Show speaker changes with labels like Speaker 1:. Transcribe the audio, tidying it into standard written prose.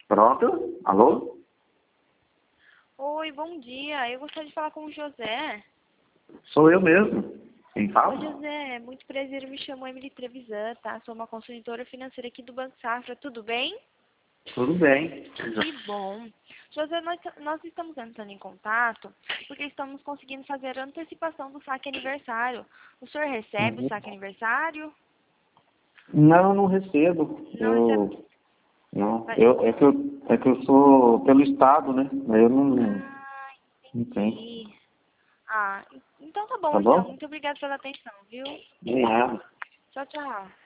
Speaker 1: Pronto? Alô?
Speaker 2: Oi, bom dia. Eu gostaria de falar com o José.
Speaker 1: Sou eu mesmo. Quem
Speaker 2: Oi,
Speaker 1: fala?
Speaker 2: José. Muito prazer. Eu me chamo Emily Trevisan, tá? Sou uma consultora financeira aqui do Banco Safra. Tudo bem?
Speaker 1: Tudo bem.
Speaker 2: Que bom. José, nós estamos entrando em contato porque estamos conseguindo fazer a antecipação do saque aniversário. O senhor recebe o
Speaker 1: Uhum.
Speaker 2: saque aniversário?
Speaker 1: Não, não recebo.
Speaker 2: Não recebe?
Speaker 1: Não.
Speaker 2: Vai-
Speaker 1: É que eu sou pelo Estado, né? Eu
Speaker 2: Ah,
Speaker 1: não tenho.
Speaker 2: entendi. Ah, então tá
Speaker 1: Tá
Speaker 2: bom, então.
Speaker 1: bom?
Speaker 2: Muito obrigada pela atenção, viu?
Speaker 1: De nada.
Speaker 2: Tchau, tchau.